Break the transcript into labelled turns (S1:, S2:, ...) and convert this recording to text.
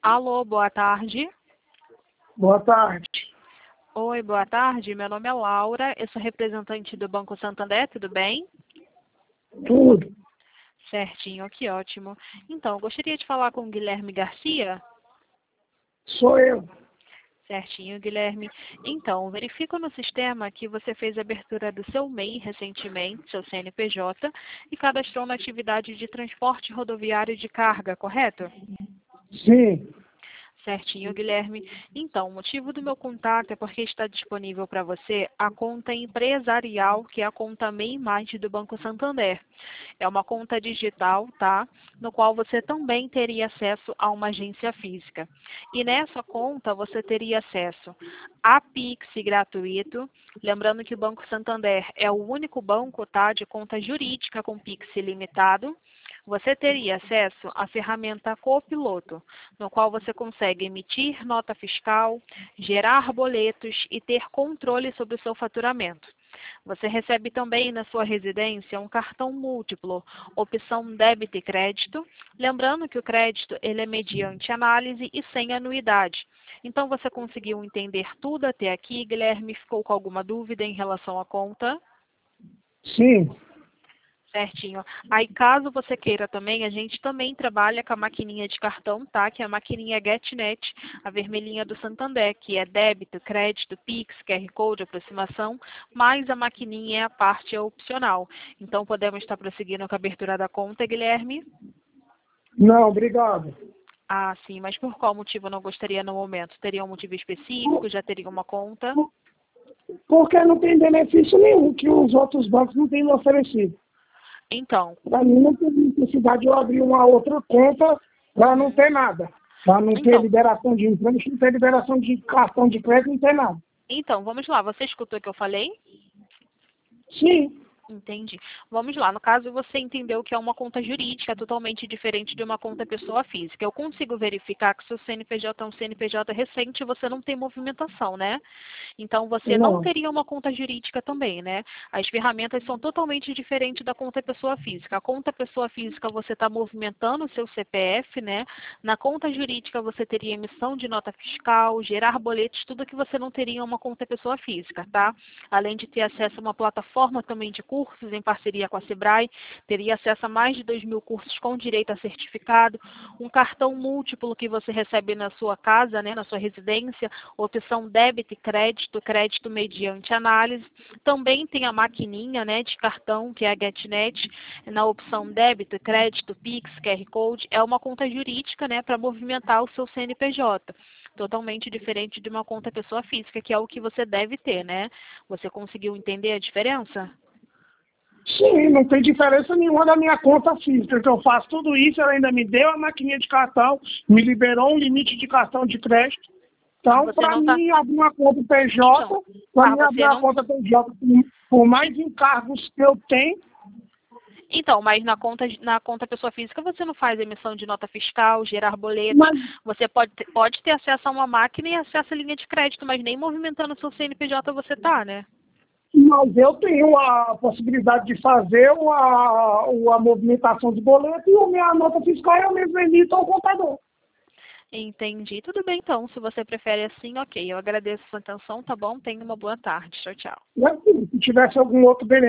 S1: Alô, boa tarde.
S2: Boa tarde.
S1: Oi, boa tarde. Meu nome é Laura, eu sou representante do Banco Santander, tudo bem?
S2: Tudo.
S1: Certinho, que ótimo. Então, gostaria de falar com o Guilherme Garcia?
S2: Sou eu.
S1: Certinho, Guilherme. Então, verifico no sistema que você fez a abertura do seu MEI recentemente, seu CNPJ, e cadastrou na atividade de transporte rodoviário de carga, correto?
S2: Sim.
S1: Certinho, Guilherme. Então, o motivo do meu contato é porque está disponível para você a conta empresarial, que é a conta MEI Mais do Banco Santander. É uma conta digital, tá? No qual você também teria acesso a uma agência física. E nessa conta você teria acesso a Pix gratuito. Lembrando que o Banco Santander é o único banco, tá, de conta jurídica com Pix ilimitado. Você teria acesso à ferramenta Copiloto, no qual você consegue emitir nota fiscal, gerar boletos e ter controle sobre o seu faturamento. Você recebe também na sua residência um cartão múltiplo, opção débito e crédito. Lembrando que o crédito ele é mediante análise e sem anuidade. Então você conseguiu entender tudo até aqui, Guilherme? Ficou com alguma dúvida em relação à conta?
S2: Sim.
S1: Certinho. Aí, caso você queira também, a gente também trabalha com a maquininha de cartão, tá? Que é a maquininha GetNet, a vermelhinha do Santander, que é débito, crédito, Pix, QR Code, aproximação, mas a maquininha é a parte opcional. Então, podemos estar prosseguindo com a abertura da conta, Guilherme?
S2: Não, obrigado.
S1: Ah, sim, mas por qual motivo não gostaria no momento? Teria um motivo específico? Já teria uma conta?
S2: Porque não tem benefício nenhum que os outros bancos não têm me oferecido.
S1: Então,
S2: Para mim não tem necessidade de eu abrir uma outra conta para não ter nada. Para não ter
S1: então,
S2: liberação de empréstimo, não ter liberação de cartão de crédito, não tem nada.
S1: então, vamos lá. Você escutou o que eu falei?
S2: Sim.
S1: Entendi. Vamos lá. No caso, você entendeu que é uma conta jurídica totalmente diferente de uma conta pessoa física. Eu consigo verificar que seu CNPJ é um CNPJ recente e você não tem movimentação, né? Então, você não
S2: Não.
S1: teria uma conta jurídica também, né? As ferramentas são totalmente diferentes da conta pessoa física. A conta pessoa física, você está movimentando o seu CPF, né? Na conta jurídica, você teria emissão de nota fiscal, gerar boletos, tudo que você não teria em uma conta pessoa física, tá? Além de ter acesso a uma plataforma também de cursos em parceria com a Sebrae, teria acesso a mais de 2.000 cursos com direito a certificado, um cartão múltiplo que você recebe na sua casa, né, na sua residência, opção débito e crédito, crédito mediante análise. Também tem a maquininha, né, de cartão, que é a GetNet, na opção débito, crédito, Pix, QR Code. É uma conta jurídica, né, para movimentar o seu CNPJ. Totalmente diferente de uma conta pessoa física, que é o que você deve ter, né? Você conseguiu entender a diferença?
S2: Sim, não tem diferença nenhuma da minha conta física, que eu faço tudo isso, ela ainda me deu a maquininha de cartão, me liberou um limite de cartão de crédito. Então,
S1: Você
S2: para
S1: não está.
S2: mim, abrir uma conta
S1: Então,
S2: PJ, para mim, abrir
S1: você
S2: uma
S1: não.
S2: conta PJ, por mais encargos que eu tenho,
S1: Então, mas na conta pessoa física você não faz emissão de nota fiscal, gerar boletos.
S2: mas,
S1: Você pode ter acesso a uma máquina e acesso à linha de crédito, mas nem movimentando o seu CNPJ você tá, né?
S2: mas eu tenho a possibilidade de fazer a movimentação de boleto e a minha nota fiscal eu mesmo emito ao contador.
S1: Entendi. Tudo bem, então. Se você prefere assim, ok. Eu agradeço a sua atenção, tá bom? Tenha uma boa tarde. Tchau, tchau.
S2: E assim, se tivesse algum outro benefício,